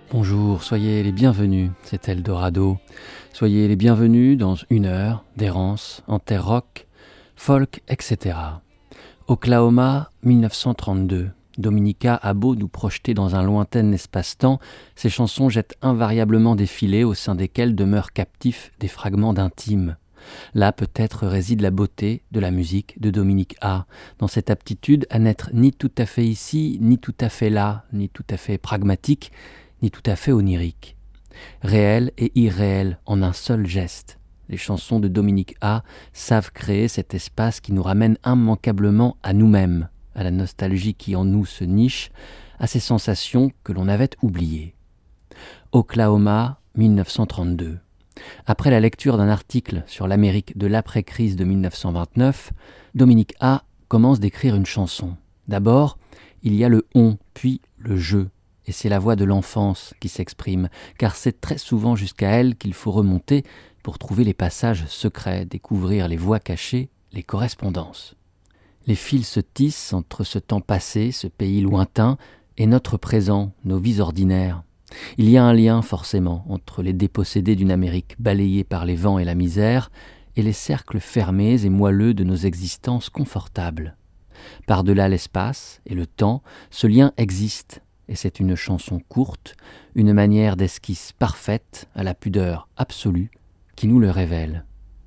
Bonjour, soyez les bienvenus, c'est Eldorado. Soyez les bienvenus dans une heure d'errance en terre rock, folk, etc. Oklahoma, 1932. Dominica a beau nous projeter dans un lointain espace-temps, ses chansons jettent invariablement des filets au sein desquels demeurent captifs des fragments d'intime. Là peut-être réside la beauté de la musique de Dominique A, dans cette aptitude à n'être ni tout à fait ici, ni tout à fait là, ni tout à fait pragmatique, ni tout à fait onirique. Réel et irréel en un seul geste. Les chansons de Dominique A savent créer cet espace qui nous ramène immanquablement à nous-mêmes, à la nostalgie qui en nous se niche, à ces sensations que l'on avait oubliées. Oklahoma, 1932. Après la lecture d'un article sur l'Amérique de l'après-crise de 1929, Dominique A commence d'écrire une chanson. D'abord, il y a le « on », puis le « je ». Et c'est la voix de l'enfance qui s'exprime, car c'est très souvent jusqu'à elle qu'il faut remonter pour trouver les passages secrets, découvrir les voix cachées, les correspondances. Les fils se tissent entre ce temps passé, ce pays lointain, et notre présent, nos vies ordinaires. Il y a un lien, forcément, entre les dépossédés d'une Amérique balayée par les vents et la misère, et les cercles fermés et moelleux de nos existences confortables. Par-delà l'espace et le temps, ce lien existe, et c'est une chanson courte, une manière d'esquisse parfaite à la pudeur absolue qui nous le révèle.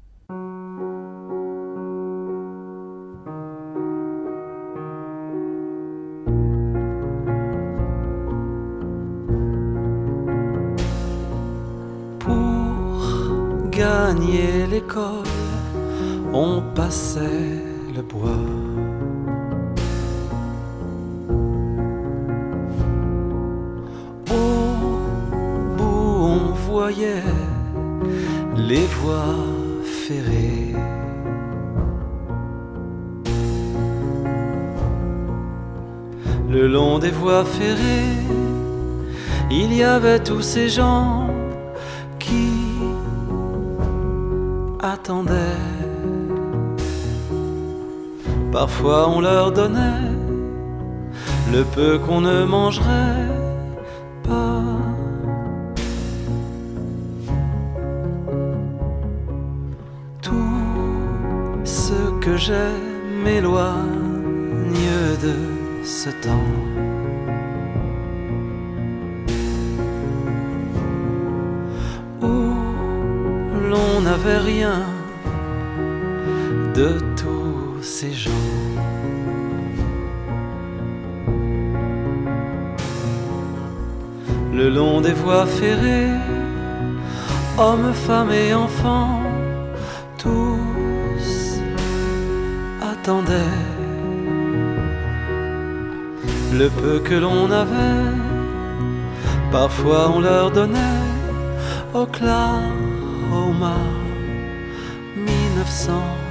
Pour gagner l'école, on passait le bois. Les voies ferrées. Le long des voies ferrées, il y avait tous ces gens qui attendaient. Parfois on leur donnait le peu qu'on ne mangerait pas. Que je m'éloigne de ce temps. Où l'on n'avait rien de tous ces gens. Le long des voies ferrées, hommes, femmes et enfants, tous attendaient le peu que l'on avait. Parfois on leur donnait Oklahoma, 1932.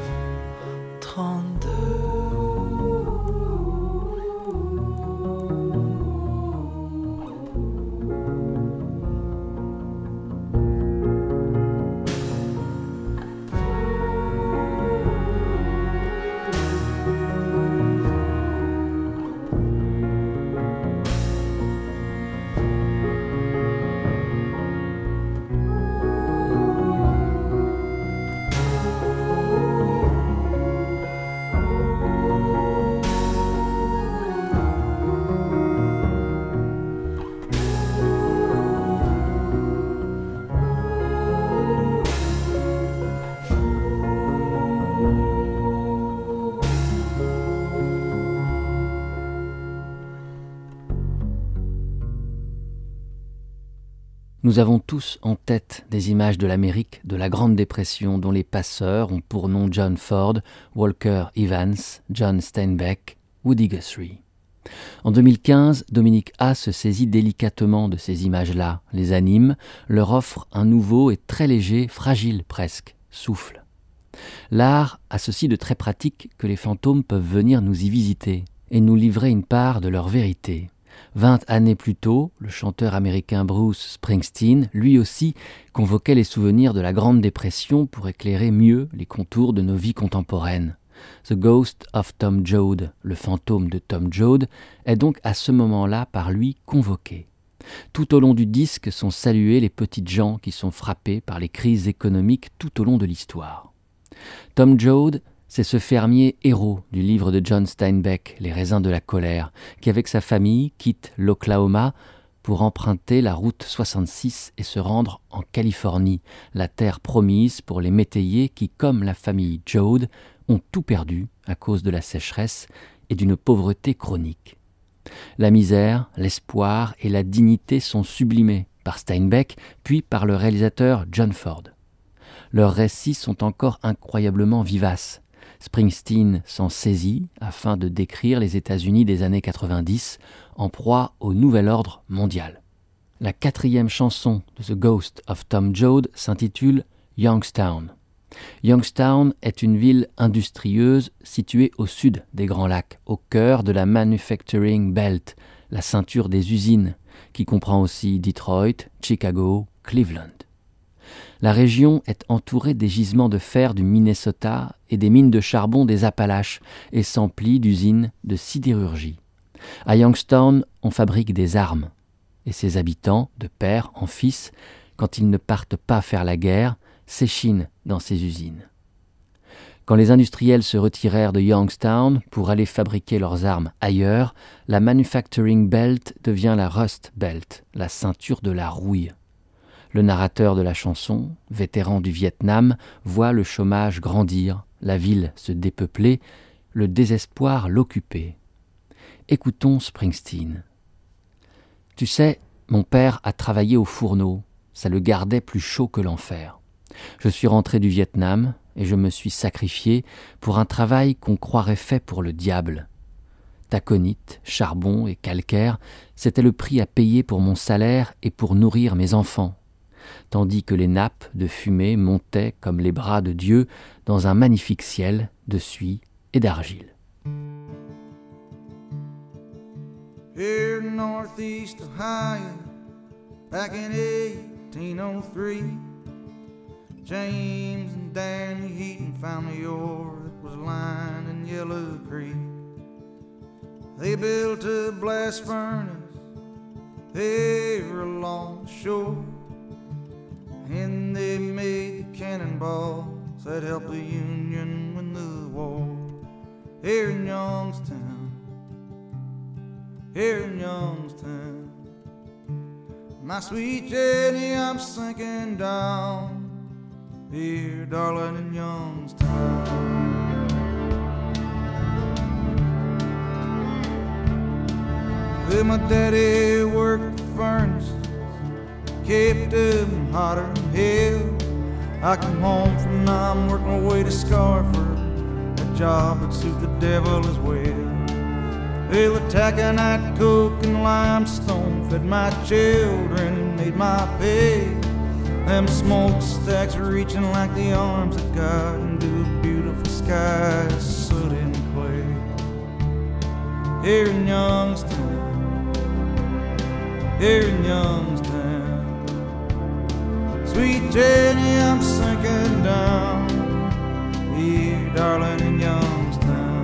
Nous avons tous en tête des images de l'Amérique de la Grande Dépression dont les passeurs ont pour nom John Ford, Walker Evans, John Steinbeck, Woody Guthrie. En 2015, Dominique A se saisit délicatement de ces images-là, les anime, leur offre un nouveau et très léger, fragile presque, souffle. L'art a ceci de très pratique que les fantômes peuvent venir nous y visiter et nous livrer une part de leur vérité. 20 années plus tôt, le chanteur américain Bruce Springsteen, lui aussi, convoquait les souvenirs de la Grande Dépression pour éclairer mieux les contours de nos vies contemporaines. The Ghost of Tom Joad, le fantôme de Tom Joad, est donc à ce moment-là par lui convoqué. Tout au long du disque sont saluées les petites gens qui sont frappés par les crises économiques tout au long de l'histoire. Tom Joad, c'est ce fermier héros du livre de John Steinbeck, Les raisins de la colère, qui avec sa famille quitte l'Oklahoma pour emprunter la route 66 et se rendre en Californie, la terre promise pour les métayers qui, comme la famille Joad, ont tout perdu à cause de la sécheresse et d'une pauvreté chronique. La misère, l'espoir et la dignité sont sublimés par Steinbeck, puis par le réalisateur John Ford. Leurs récits sont encore incroyablement vivaces. Springsteen s'en saisit afin de décrire les États-Unis des années 90 en proie au nouvel ordre mondial. La 4e chanson de The Ghost of Tom Joad s'intitule Youngstown. Youngstown est une ville industrieuse située au sud des Grands Lacs, au cœur de la Manufacturing Belt, la ceinture des usines, qui comprend aussi Detroit, Chicago, Cleveland. La région est entourée des gisements de fer du Minnesota et des mines de charbon des Appalaches et s'emplit d'usines de sidérurgie. À Youngstown, on fabrique des armes, et ses habitants, de père en fils, quand ils ne partent pas faire la guerre, s'échinent dans ces usines. Quand les industriels se retirèrent de Youngstown pour aller fabriquer leurs armes ailleurs, la Manufacturing Belt devient la Rust Belt, la ceinture de la rouille. Le narrateur de la chanson, vétéran du Vietnam, voit le chômage grandir, la ville se dépeupler, le désespoir l'occuper. Écoutons Springsteen. « Tu sais, mon père a travaillé au fourneau, ça le gardait plus chaud que l'enfer. Je suis rentré du Vietnam et je me suis sacrifié pour un travail qu'on croirait fait pour le diable. Taconite, charbon et calcaire, c'était le prix à payer pour mon salaire et pour nourrir mes enfants, tandis que les nappes de fumée montaient comme les bras de Dieu dans un magnifique ciel de suie et d'argile. » Here in Northeast Ohio, back in 1803, James and Danny Heaton found the ore that was lying in Yellow Creek. They built a blast furnace there along the shore, and they made the cannonballs that helped the Union win the war. Here in Youngstown, here in Youngstown, my sweet Jenny, I'm sinking down here, darling, in Youngstown. Well, my daddy worked the furnace, kept them hotter than hell. I come home from Nam, work my way to Scarford, a job that suit the devil as well. Well, the taconite, coke, and limestone fed my children and made my pay. Them smokestacks reaching like the arms of God into a beautiful sky, soot and clay. Here in Youngstown, here in Youngstown, sweet Jenny, I'm sinking down here, darling, in Youngstown.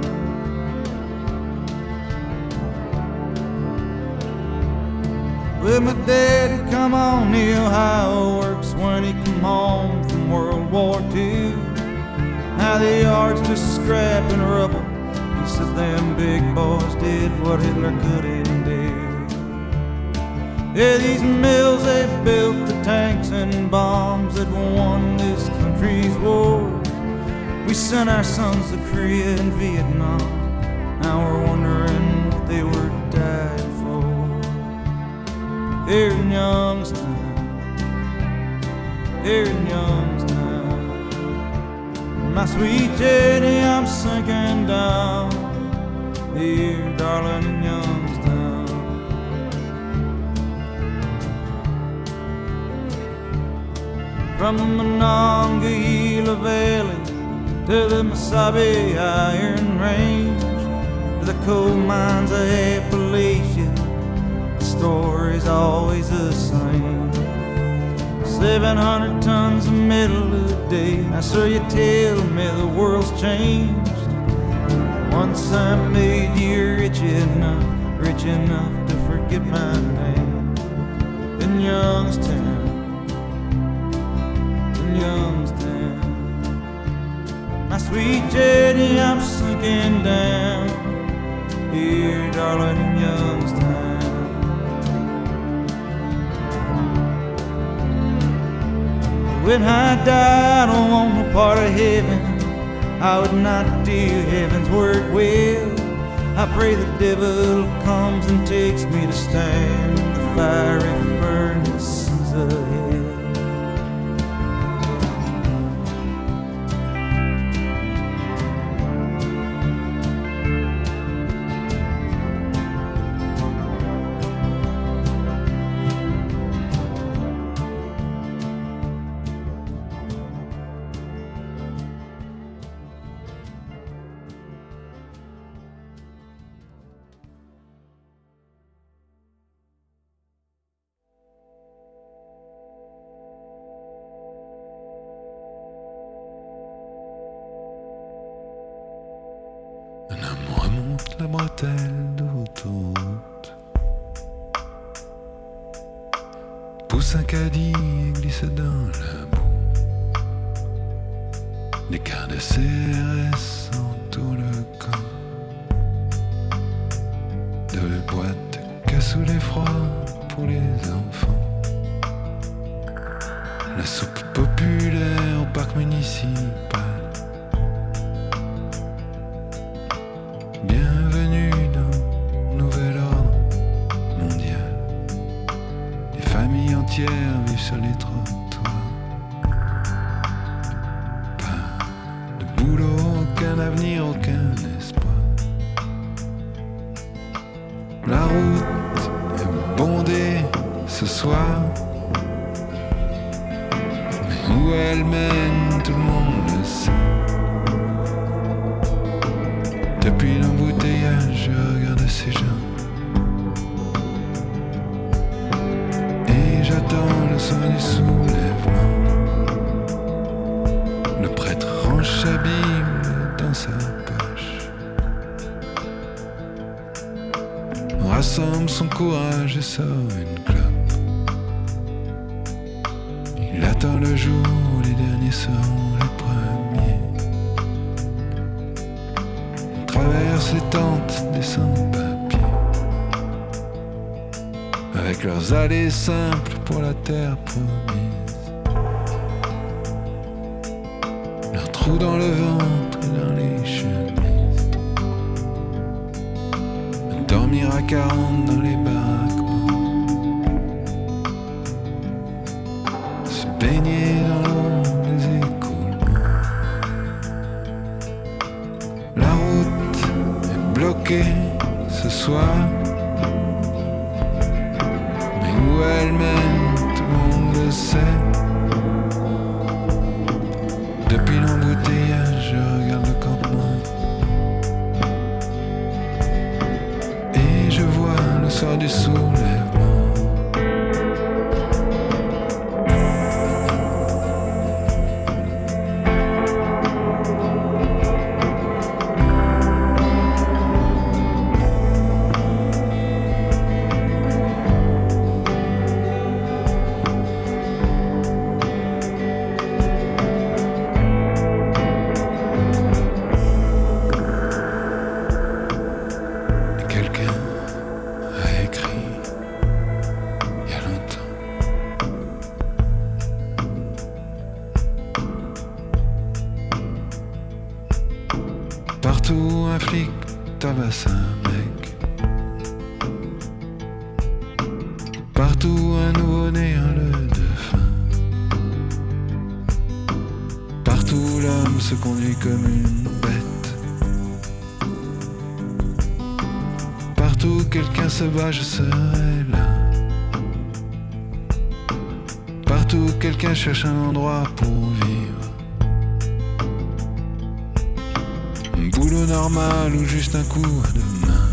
Well, my daddy come on the Ohio Works when he come home from World War II. Now the yard's just scrap and rubble. He said them big boys did what Hitler couldn't do. Yeah, these mills, they built the tanks and bombs that won this country's war. We sent our sons to Korea and Vietnam. Now we're wondering what they were dying for. Here in Youngstown, here in Youngstown, my sweet Jenny, I'm sinking down here, darling, in Youngstown. From the Monongahela Valley to the Mesabi Iron Range to the coal mines of Appalachia, the story's always the same. 700 tons of metal a day. Now so you tell me the world's changed. Once I made you rich enough to forget my name. in Youngstown, in Youngstown. My sweet Jenny, I'm sinking down here, darling, in Youngstown. When I die, I don't want no part of heaven. I would not do heaven's work well. I pray the devil comes and takes me to stand the fiery furnaces of hell. La bretelle de l'autoroute, pousse un caddie et glisse dans la boue. Des quarts de CRS entourent le camp, de boîtes cassoulet froid pour les enfants. La soupe populaire au parc municipal. Bienvenue dans Nouvel Ordre Mondial. Des familles entières vivent sur les trottoirs. Pas de boulot, aucun avenir, aucun espoir. La route est bondée ce soir, mais où elle mène, tout le monde le sait. Depuis l'embouteillage, je regarde ces gens et j'attends le son du soulèvement. Le prêtre range sa Bible dans sa poche, rassemble son courage et sort une clope. Il attend le jour où les derniers seront les premiers. Traverse les tentes des sans-papiers, avec leurs allées simples pour la terre promise, leurs trous dans le ventre et dans les chemises, dormir à 40 dans les baraquements, se baigner dans l'eau des écoulements. La route est bloquée ce soir, mais où elle mène, tout le monde le sait. Depuis l'embouteillage, je regarde le campement et je vois le soir du soulèvement. Partout un flic tabasse un mec, partout un nouveau-né hurle de faim, partout l'homme se conduit comme une bête, partout quelqu'un se bat, je serai là, partout quelqu'un cherche un endroit pour vivre. Boulot normal ou juste un coup de main.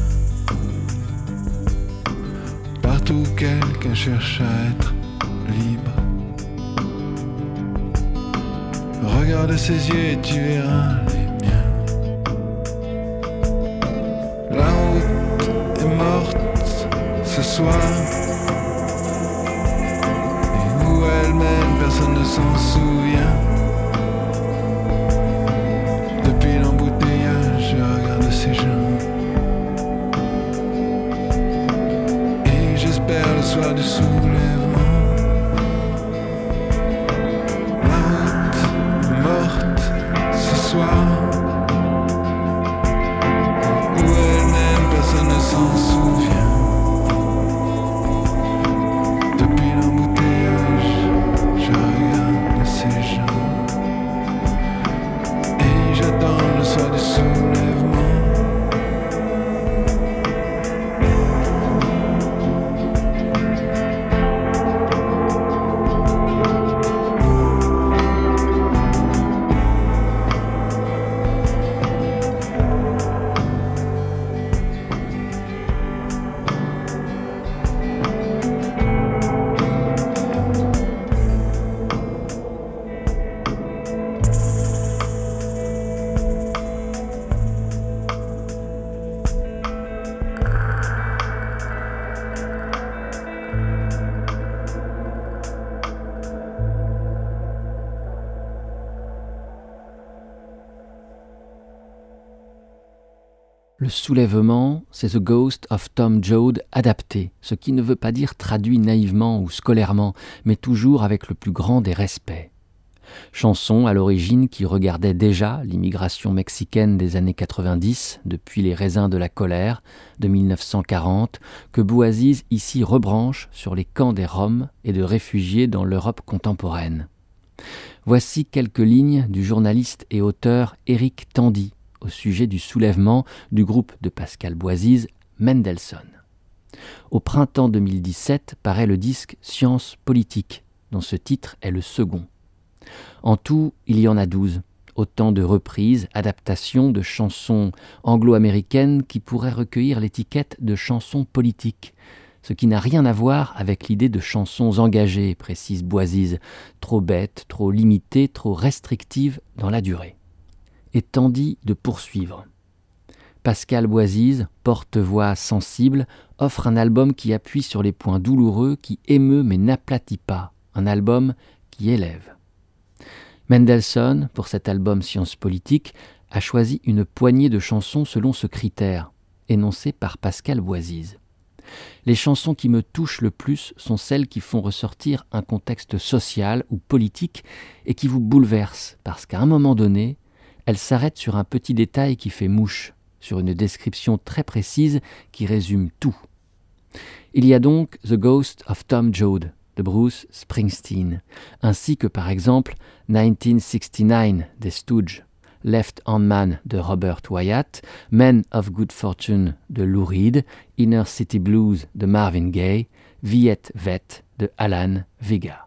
Partout quelqu'un cherche à être libre. Regarde ses yeux et tu verras les miens. La route est morte ce soir, elle mène, personne ne s'en souvient. Depuis l'embouteillage, je regarde ces gens. Et j'espère le soir du soulèvement. La route est morte ce soir. Où elle mène, personne ne s'en souvient. Depuis l'embouteillage, je regarde ces gens. Et j'attends le soir du soulèvement. Le soulèvement, c'est The Ghost of Tom Joad adapté, ce qui ne veut pas dire traduit naïvement ou scolairement, mais toujours avec le plus grand des respects. Chanson à l'origine qui regardait déjà l'immigration mexicaine des années 90, depuis les raisins de la colère de 1940, que Bouaziz ici rebranche sur les camps des Roms et de réfugiés dans l'Europe contemporaine. Voici quelques lignes du journaliste et auteur Éric Tandy au sujet du soulèvement du groupe de Pascal Bouaziz, Mendelssohn. Au printemps 2017 paraît le disque Sciences politiques, dont ce titre est le second. En tout, il y en a 12, autant de reprises, adaptations de chansons anglo-américaines qui pourraient recueillir l'étiquette de chansons politiques, ce qui n'a rien à voir avec l'idée de chansons engagées, précise Bouaziz, trop bêtes, trop limitées, trop restrictives dans la durée. Et Tandy de poursuivre. Pascal Bouaziz, porte-voix sensible, offre un album qui appuie sur les points douloureux, qui émeut mais n'aplatit pas, un album qui élève. Mendelssohn, pour cet album Sciences politiques, a choisi une poignée de chansons selon ce critère, énoncé par Pascal Bouaziz. Les chansons qui me touchent le plus sont celles qui font ressortir un contexte social ou politique et qui vous bouleversent, parce qu'à un moment donné, elles s'arrêtent sur un petit détail qui fait mouche, sur une description très précise qui résume tout. Il y a donc The Ghost of Tom Joad de Bruce Springsteen, ainsi que par exemple 1969 des Stooges, Left Hand Man de Robert Wyatt, Men of Good Fortune de Lou Reed, Inner City Blues de Marvin Gaye, Viet Vet de Alan Vega.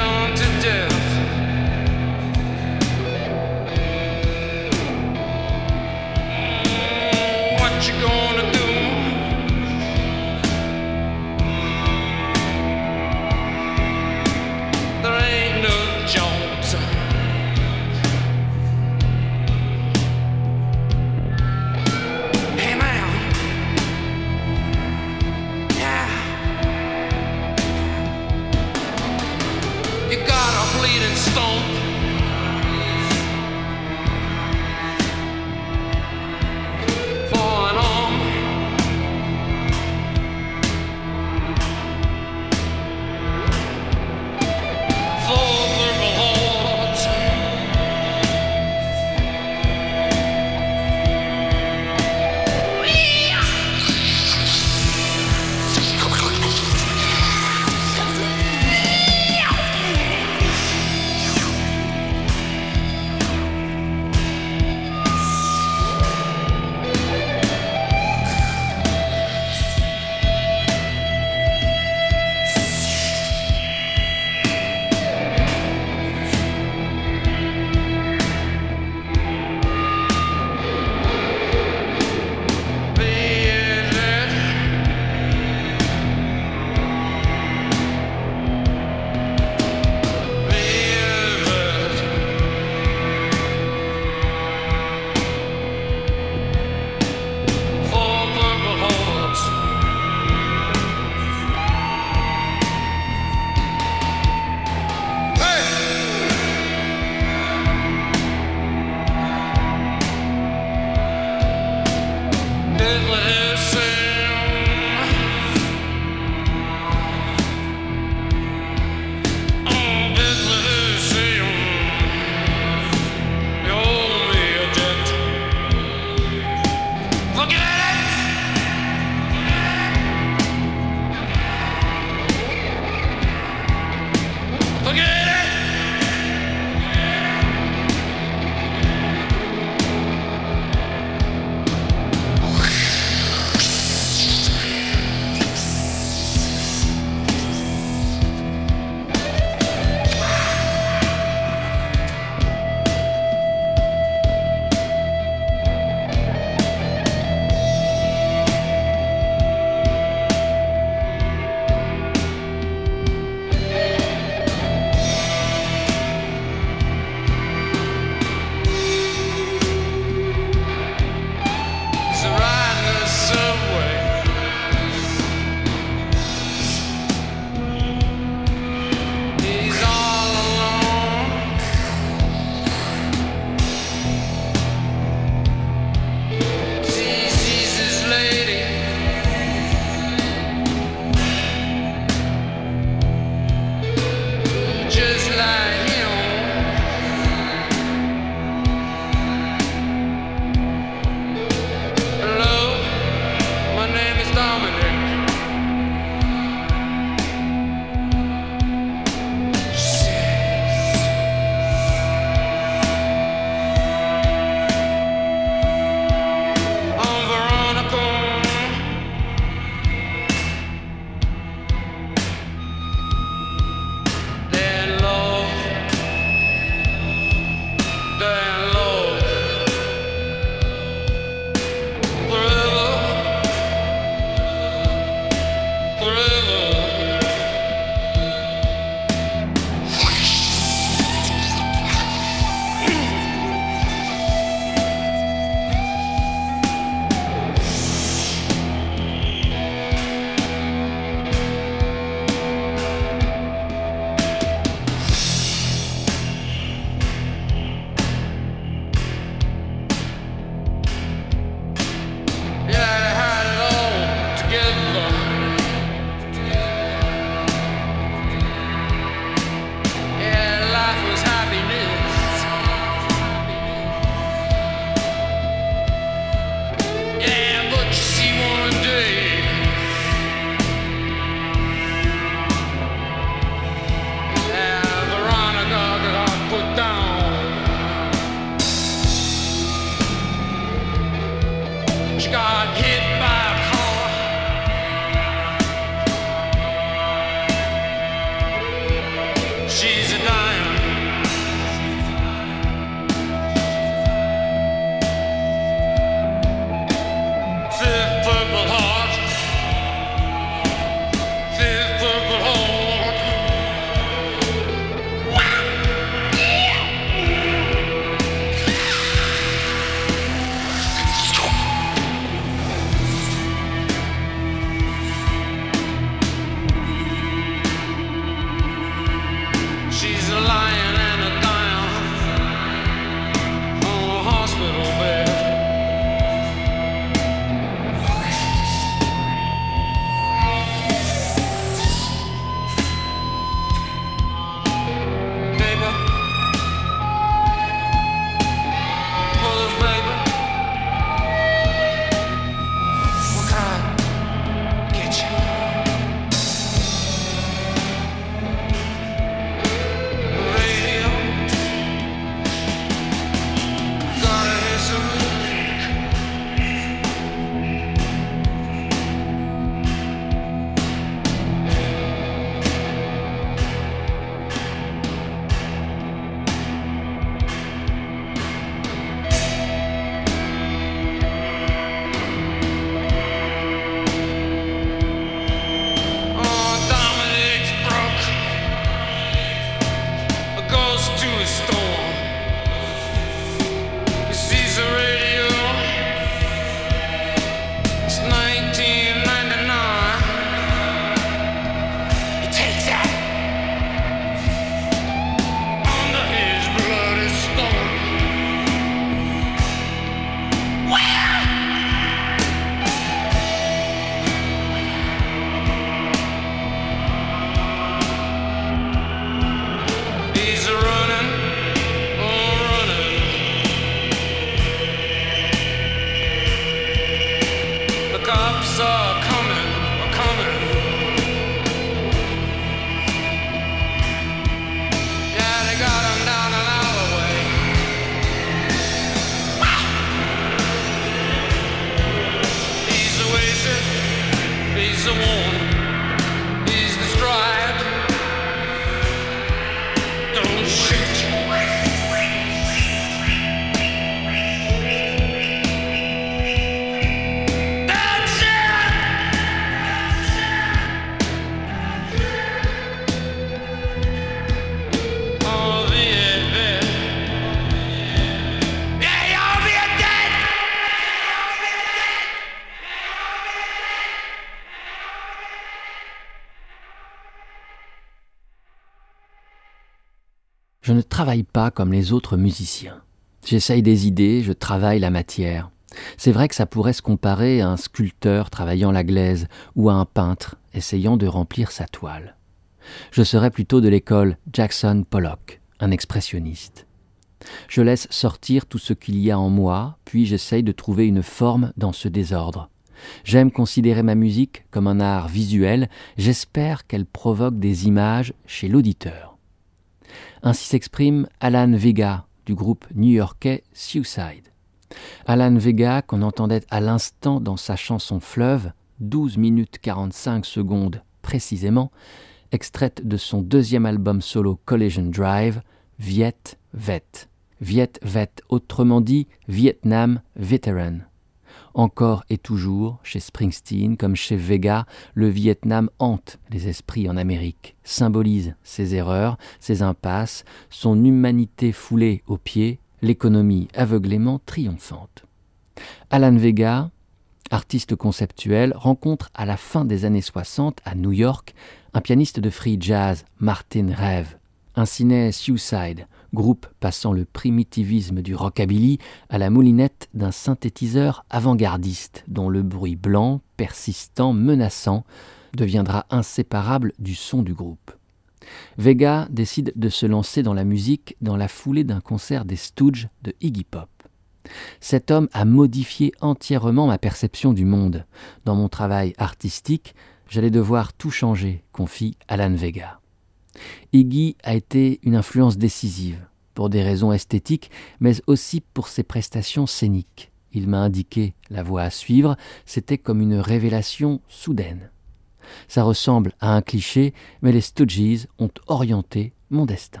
Je ne travaille pas comme les autres musiciens. J'essaye des idées, je travaille la matière. C'est vrai que ça pourrait se comparer à un sculpteur travaillant la glaise ou à un peintre essayant de remplir sa toile. Je serais plutôt de l'école Jackson Pollock, un expressionniste. Je laisse sortir tout ce qu'il y a en moi, puis j'essaye de trouver une forme dans ce désordre. J'aime considérer ma musique comme un art visuel, j'espère qu'elle provoque des images chez l'auditeur. Ainsi s'exprime Alan Vega du groupe new-yorkais Suicide. Alan Vega, qu'on entendait à l'instant dans sa chanson Fleuve, 12 minutes 45 secondes précisément, extraite de son deuxième album solo Collision Drive, Viet Vet. Viet Vet, autrement dit Vietnam Veteran. Encore et toujours, chez Springsteen comme chez Vega, le Vietnam hante les esprits en Amérique, symbolise ses erreurs, ses impasses, son humanité foulée aux pieds, l'économie aveuglément triomphante. Alan Vega, artiste conceptuel, rencontre à la fin des années 60 à New York un pianiste de free jazz, Martin Rev. Ainsi naît Suicide, groupe passant le primitivisme du rockabilly à la moulinette d'un synthétiseur avant-gardiste dont le bruit blanc, persistant, menaçant, deviendra inséparable du son du groupe. Vega décide de se lancer dans la musique dans la foulée d'un concert des Stooges de Iggy Pop. Cet homme a modifié entièrement ma perception du monde. Dans mon travail artistique, j'allais devoir tout changer, confie Alan Vega. Iggy a été une influence décisive, pour des raisons esthétiques, mais aussi pour ses prestations scéniques. Il m'a indiqué la voie à suivre, c'était comme une révélation soudaine. Ça ressemble à un cliché, mais les Stooges ont orienté mon destin.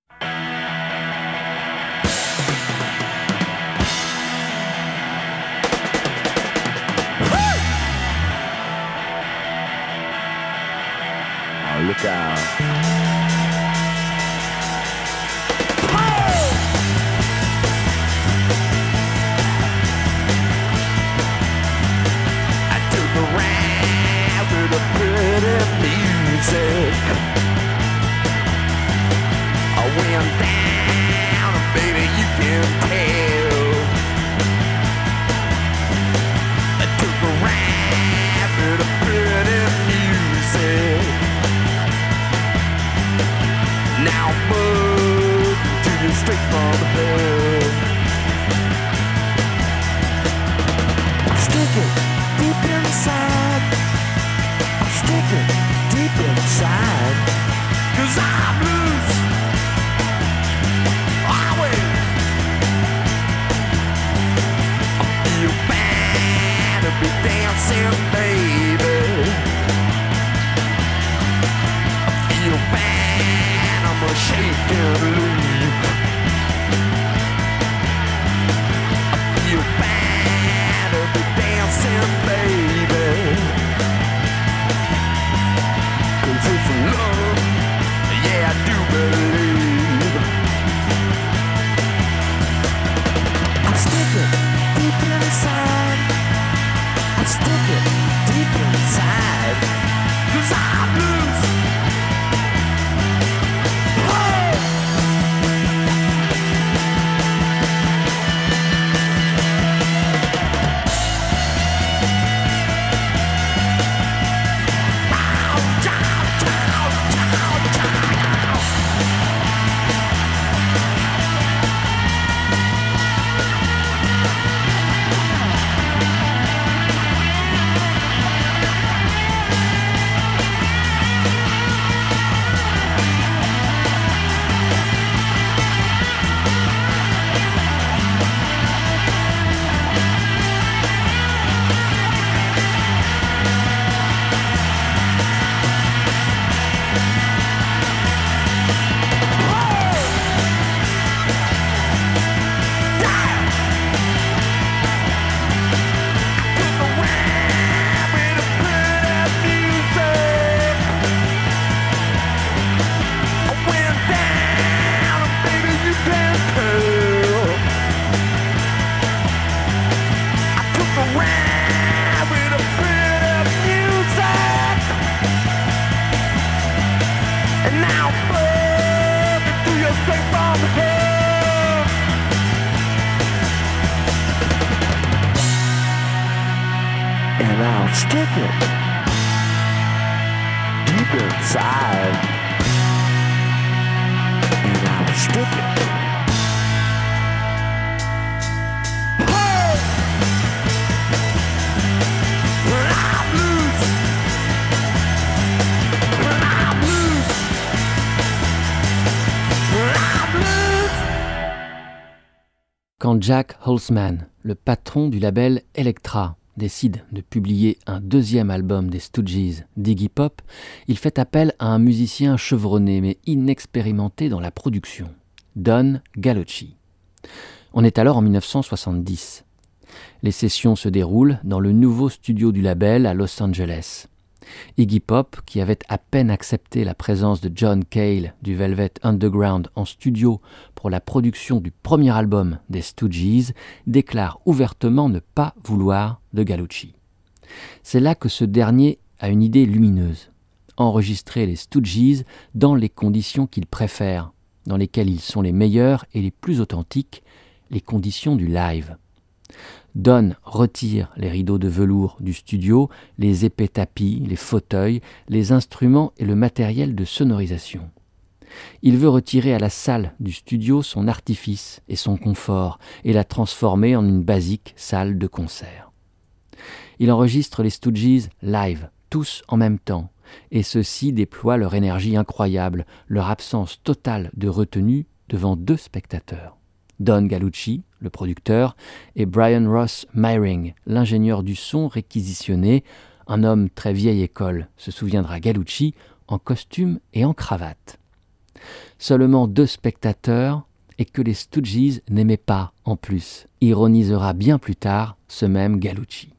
Oh, look out. I went down, baby, you can tell. I took a ride to the pretty music. Now I'm moving to you straight from hell. Stick it deep inside. Stick it deep inside. 'Cause I'm loose. Always. I feel bad to be dancing, baby. I feel bad, I'm a shaking leaf. I feel bad to be dancing, baby. 'Cause it's love, yeah, I do believe. I stick it deep inside. I stick it deep inside. 'Cause I'm loose. Oh! I'll stick it deep inside, and I'll stick it. Hey! When I'm loose, when I'm loose, when I'm loose. Quand Jack Holzman, le patron du label Elektra, décide de publier un deuxième album des Stooges, d'Iggy Pop, il fait appel à un musicien chevronné mais inexpérimenté dans la production, Don Gallucci. On est alors en 1970. Les sessions se déroulent dans le nouveau studio du label à Los Angeles. Iggy Pop, qui avait à peine accepté la présence de John Cale du Velvet Underground en studio pour la production du premier album des Stooges, déclare ouvertement ne pas vouloir de Gallucci. C'est là que ce dernier a une idée lumineuse: enregistrer les Stooges dans les conditions qu'il préfère, dans lesquelles ils sont les meilleurs et les plus authentiques, les conditions du live. Don retire les rideaux de velours du studio, les épais tapis, les fauteuils, les instruments et le matériel de sonorisation. Il veut retirer à la salle du studio son artifice et son confort et la transformer en une basique salle de concert. Il enregistre les Stooges live, tous en même temps, et ceux-ci déploient leur énergie incroyable, leur absence totale de retenue devant 2 spectateurs. Don Gallucci, le producteur, et Brian Ross Myring, l'ingénieur du son réquisitionné, un homme très vieille école, se souviendra Gallucci, en costume et en cravate. Seulement 2 spectateurs et que les Stooges n'aimaient pas en plus, ironisera bien plus tard ce même Gallucci.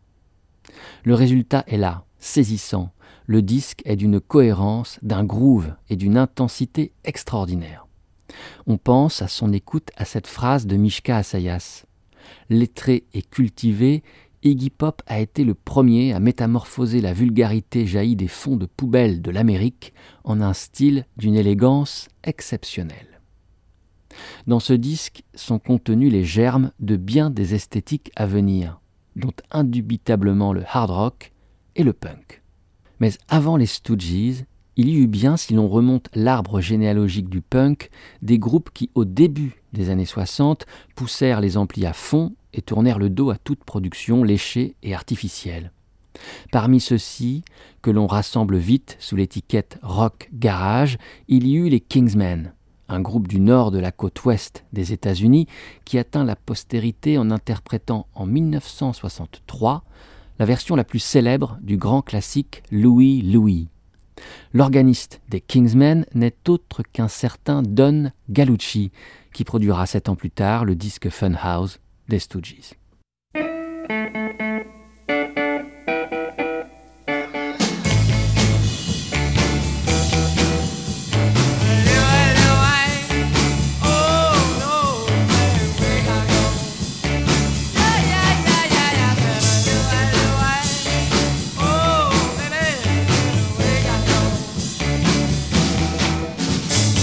Le résultat est là, saisissant. Le disque est d'une cohérence, d'un groove et d'une intensité extraordinaire. On pense à son écoute à cette phrase de Mishka Assayas. Lettré et cultivé, Iggy Pop a été le premier à métamorphoser la vulgarité jaillie des fonds de poubelle de l'Amérique en un style d'une élégance exceptionnelle. Dans ce disque sont contenus les germes de bien des esthétiques à venir, dont indubitablement le hard rock et le punk. Mais avant les Stooges, il y eut bien, si l'on remonte l'arbre généalogique du punk, des groupes qui, au début des années 60, poussèrent les amplis à fond et tournèrent le dos à toute production léchée et artificielle. Parmi ceux-ci, que l'on rassemble vite sous l'étiquette rock garage, il y eut les Kingsmen, un groupe du nord de la côte ouest des États-Unis qui atteint la postérité en interprétant en 1963 la version la plus célèbre du grand classique Louie Louie. L'organiste des Kingsmen n'est autre qu'un certain Don Gallucci, qui produira 7 ans plus tard le disque Funhouse des Stooges.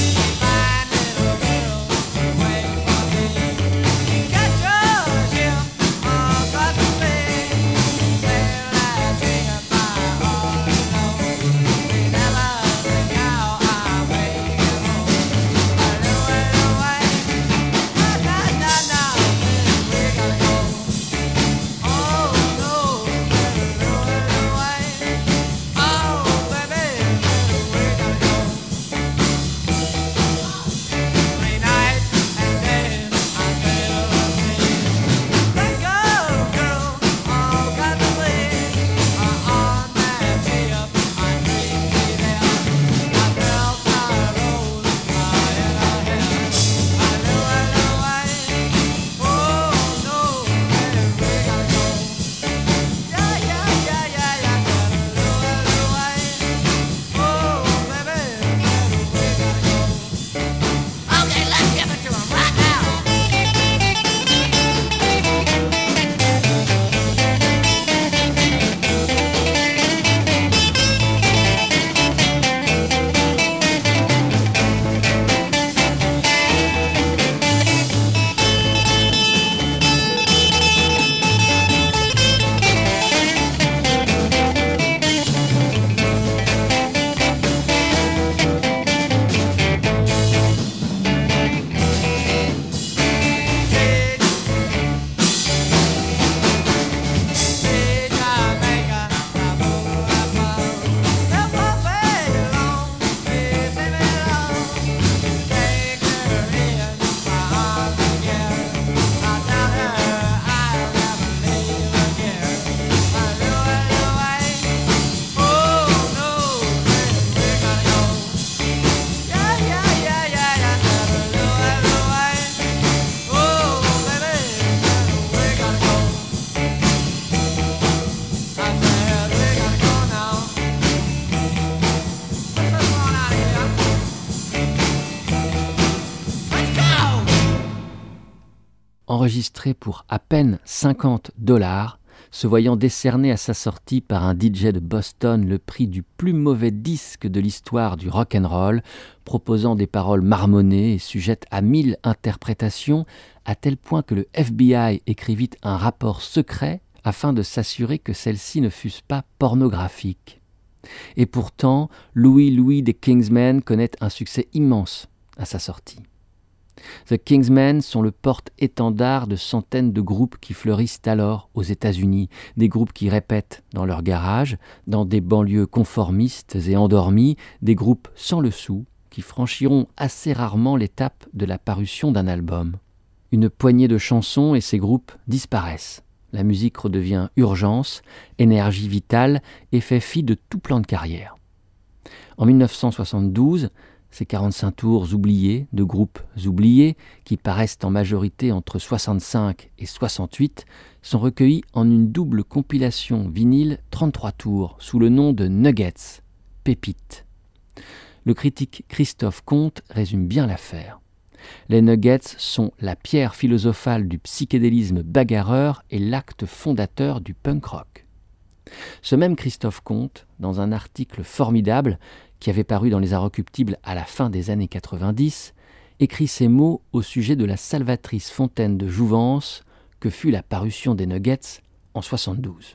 Got yours, yeah. enregistré pour à peine $50, se voyant décerner à sa sortie par un DJ de Boston le prix du plus mauvais disque de l'histoire du rock'n'roll, proposant des paroles marmonnées et sujettes à 1000 interprétations, à tel point que le FBI écrivit un rapport secret afin de s'assurer que celles-ci ne fussent pas pornographiques. Et pourtant, Louis des Kingsmen connaît un succès immense à sa sortie. The Kingsmen sont le porte-étendard de centaines de groupes qui fleurissent alors aux États-Unis, des groupes qui répètent dans leur garage, dans des banlieues conformistes et endormies, des groupes sans le sou qui franchiront assez rarement l'étape de la parution d'un album. Une poignée de chansons et ces groupes disparaissent. La musique redevient urgence, énergie vitale et fait fi de tout plan de carrière. En 1972, ces 45 tours oubliés, de groupes oubliés, qui paraissent en majorité entre 65 et 68, sont recueillis en une double compilation vinyle 33 tours, sous le nom de Nuggets, pépites. Le critique Christophe Comte résume bien l'affaire. Les Nuggets sont la pierre philosophale du psychédélisme bagarreur et l'acte fondateur du punk rock. Ce même Christophe Comte, dans un article formidable, qui avait paru dans les Inrecuptibles à la fin des années 90, écrit ces mots au sujet de la salvatrice fontaine de jouvence que fut la parution des Nuggets en 72.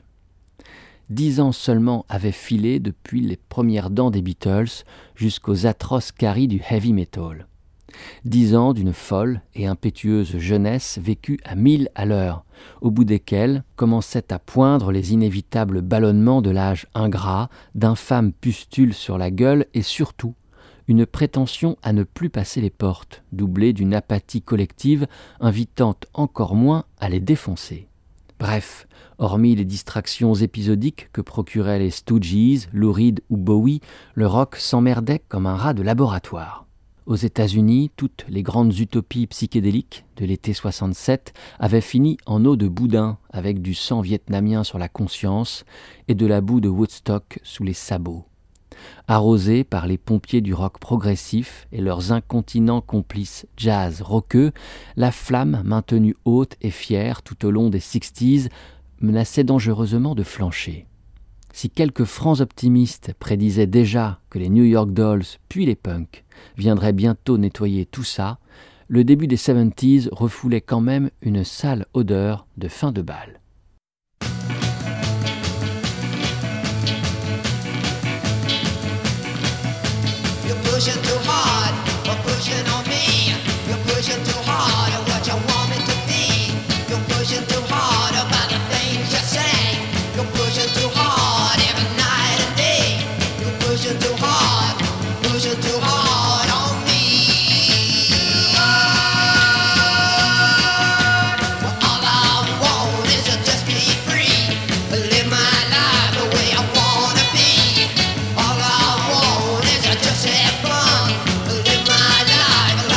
10 ans seulement avaient filé depuis les premières dents des Beatles jusqu'aux atroces caries du heavy metal. 10 ans d'une folle et impétueuse jeunesse vécue à 1000 à l'heure, au bout desquels commençaient à poindre les inévitables ballonnements de l'âge ingrat, d'infâmes pustules sur la gueule et surtout une prétention à ne plus passer les portes, doublée d'une apathie collective invitant encore moins à les défoncer. Bref, hormis les distractions épisodiques que procuraient les Stooges, Lou Reed ou Bowie, le rock s'emmerdait comme un rat de laboratoire. Aux États-Unis, toutes les grandes utopies psychédéliques de l'été 67 avaient fini en eau de boudin avec du sang vietnamien sur la conscience et de la boue de Woodstock sous les sabots. Arrosés par les pompiers du rock progressif et leurs incontinents complices jazz rockeux, la flamme, maintenue haute et fière tout au long des 60s, menaçait dangereusement de flancher. Si quelques francs optimistes prédisaient déjà que les New York Dolls puis les punks viendraient bientôt nettoyer tout ça, le début des 70s refoulait quand même une sale odeur de fin de bal. You're pushing too hard, or pushing on me. You're pushing too hard at what you want me to be. You're pushing too hard about the things you say. You're pushing too hard every night and day. You're pushing too hard on me. Well, all I want is to just be free, live my life the way I wanna be. All I want is to just have fun, live my life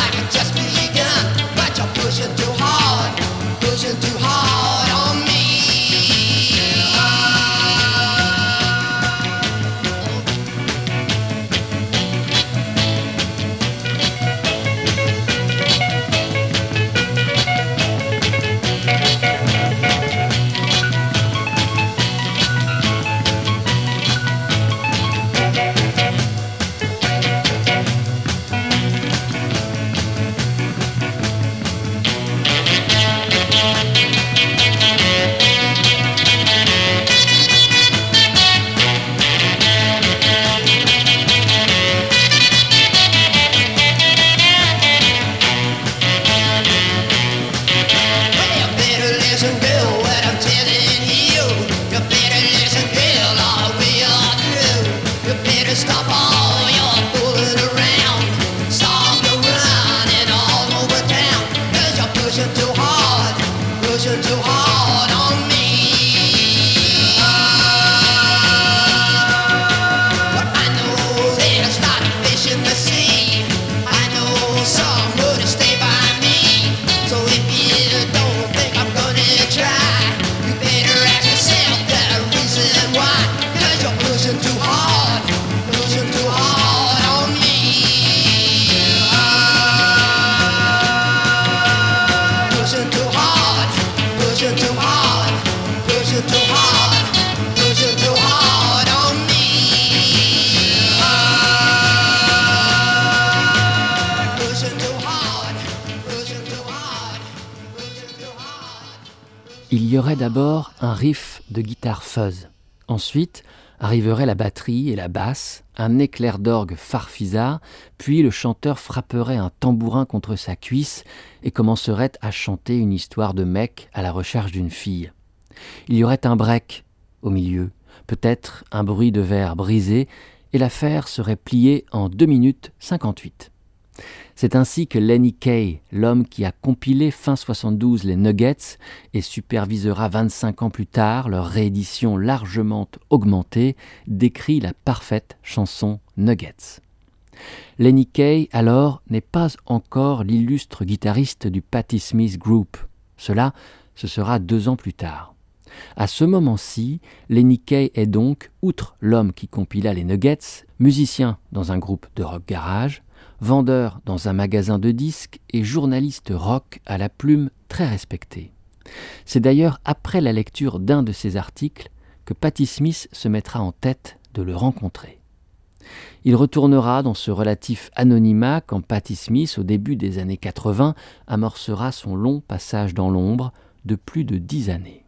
Il y aurait d'abord un riff de guitare fuzz. Ensuite, arriverait la batterie et la basse, un éclair d'orgue farfisa, puis le chanteur frapperait un tambourin contre sa cuisse et commencerait à chanter une histoire de mec à la recherche d'une fille. Il y aurait un break au milieu, peut-être un bruit de verre brisé, et l'affaire serait pliée en 2 minutes 58. C'est ainsi que Lenny Kaye, l'homme qui a compilé fin 72 les Nuggets et supervisera 25 ans plus tard leur réédition largement augmentée, décrit la parfaite chanson Nuggets. Lenny Kaye, alors, n'est pas encore l'illustre guitariste du Patti Smith Group. Cela, ce sera 2 ans plus tard. À ce moment-ci, Lenny Kaye est donc, outre l'homme qui compila les Nuggets, musicien dans un groupe de rock garage, vendeur dans un magasin de disques et journaliste rock à la plume très respecté. C'est d'ailleurs après la lecture d'un de ses articles que Patti Smith se mettra en tête de le rencontrer. Il retournera dans ce relatif anonymat quand Patti Smith, au début des années 80, amorcera son long passage dans l'ombre de plus de 10 années.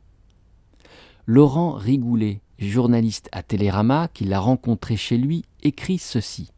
Laurent Rigoulet, journaliste à Télérama, qui l'a rencontré chez lui, écrit ceci.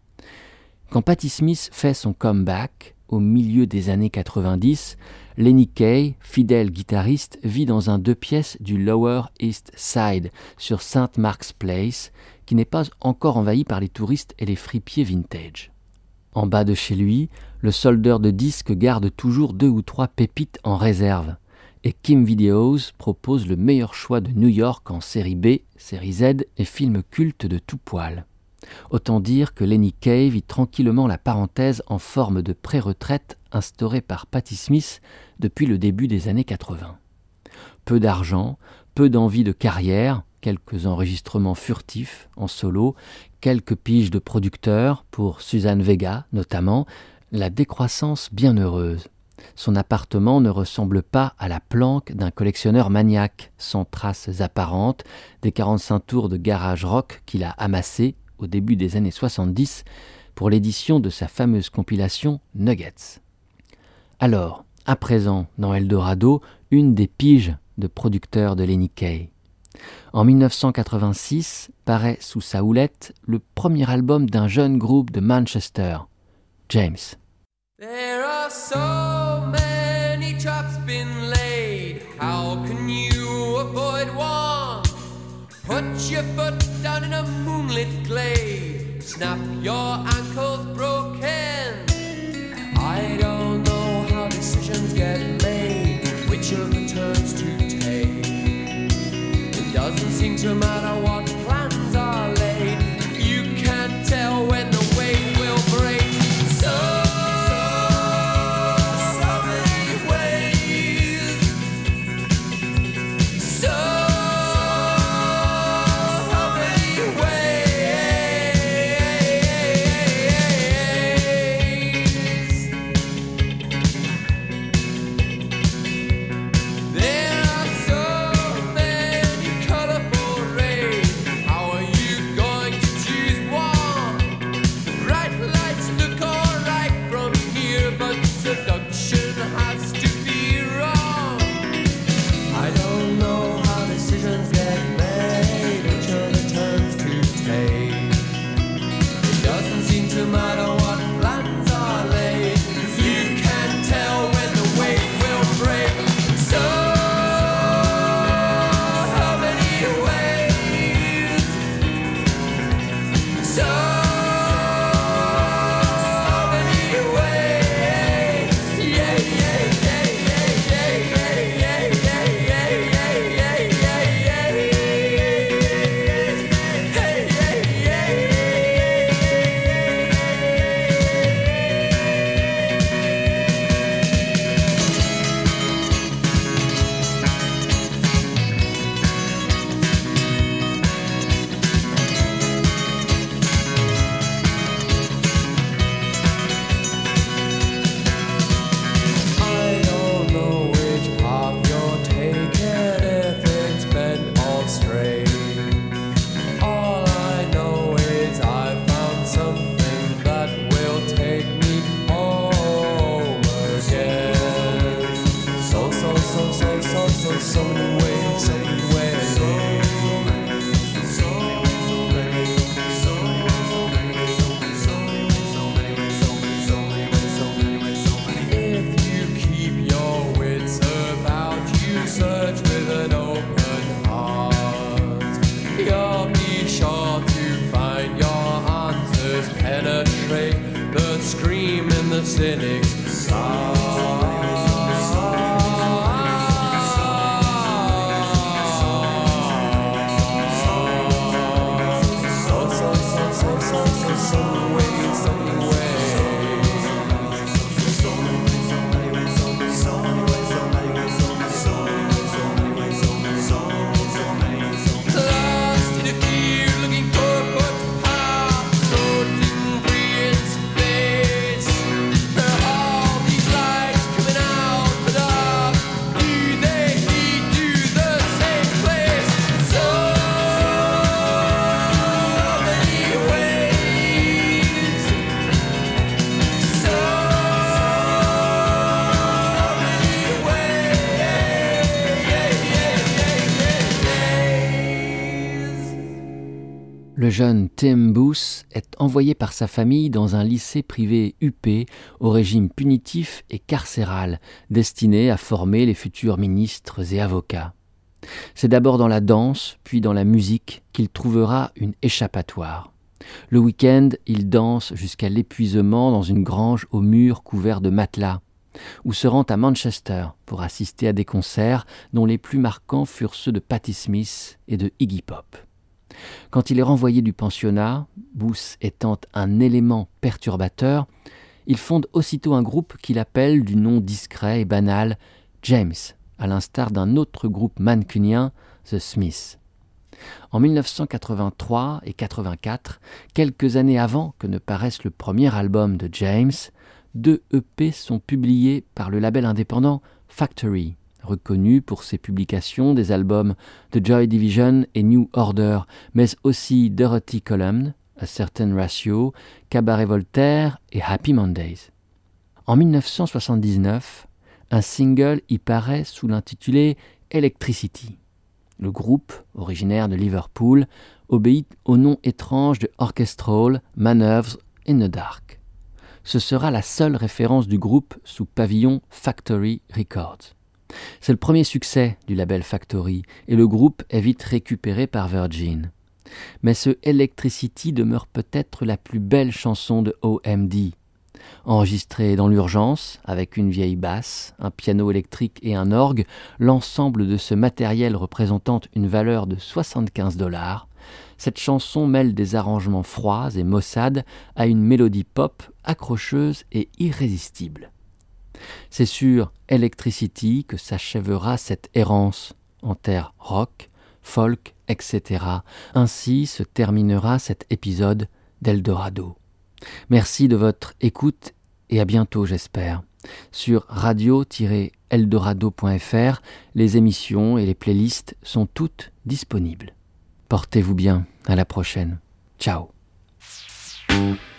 Quand Patti Smith fait son comeback, au milieu des années 90, Lenny Kaye, fidèle guitariste, vit dans un 2 pièces du Lower East Side, sur St. Mark's Place, qui n'est pas encore envahi par les touristes et les fripiers vintage. En bas de chez lui, le soldeur de disques garde toujours 2 ou 3 pépites en réserve, et Kim Videos propose le meilleur choix de New York en série B, série Z et film culte de tout poil. Autant dire que Lenny Kaye vit tranquillement la parenthèse en forme de pré-retraite instaurée par Patti Smith depuis le début des années 80. Peu d'argent, peu d'envie de carrière, quelques enregistrements furtifs en solo, quelques piges de producteurs, pour Suzanne Vega notamment, la décroissance bien heureuse. Son appartement ne ressemble pas à la planque d'un collectionneur maniaque, sans traces apparentes, des 45 tours de garage rock qu'il a amassés au début des années 70 pour l'édition de sa fameuse compilation Nuggets. Alors, à présent, dans Eldorado, une des piges de producteur de Lenny Kaye. En 1986, paraît sous sa houlette le premier album d'un jeune groupe de Manchester, James. There are so many traps been laid. How can you avoid one? Put your foot down in a moonlit glade. Snap your ankles broken. I don't know how decisions get made, which of the turns to take. It doesn't seem to matter what plans are laid. You can't tell when the wave will break. There are so many colorful rays. cynics Le jeune Tim Booth est envoyé par sa famille dans un lycée privé huppé au régime punitif et carcéral, destiné à former les futurs ministres et avocats. C'est d'abord dans la danse, puis dans la musique qu'il trouvera une échappatoire. Le week-end, il danse jusqu'à l'épuisement dans une grange aux murs couverts de matelas, ou se rend à Manchester pour assister à des concerts dont les plus marquants furent ceux de Patti Smith et de Iggy Pop. Quand il est renvoyé du pensionnat, Booth étant un élément perturbateur, il fonde aussitôt un groupe qu'il appelle du nom discret et banal James, à l'instar d'un autre groupe mancunien, The Smiths. En 1983 et 1984, quelques années avant que ne paraisse le premier album de James, 2 EP sont publiés par le label indépendant Factory, reconnu pour ses publications des albums The Joy Division et New Order, mais aussi Dorothy Column, A Certain Ratio, Cabaret Voltaire et Happy Mondays. En 1979, un single y paraît sous l'intitulé Electricity. Le groupe, originaire de Liverpool, obéit au nom étrange de Orchestral Manoeuvres in the Dark. Ce sera la seule référence du groupe sous pavillon Factory Records. C'est le premier succès du label Factory et le groupe est vite récupéré par Virgin. Mais ce Electricity demeure peut-être la plus belle chanson de OMD. Enregistrée dans l'urgence, avec une vieille basse, un piano électrique et un orgue, l'ensemble de ce matériel représentant une valeur de $75, cette chanson mêle des arrangements froids et maussades à une mélodie pop accrocheuse et irrésistible. C'est sur Electricity que s'achèvera cette errance en terre rock, folk, etc. Ainsi se terminera cet épisode d'Eldorado. Merci de votre écoute et à bientôt, j'espère. Sur radio-eldorado.fr, les émissions et les playlists sont toutes disponibles. Portez-vous bien, à la prochaine. Ciao.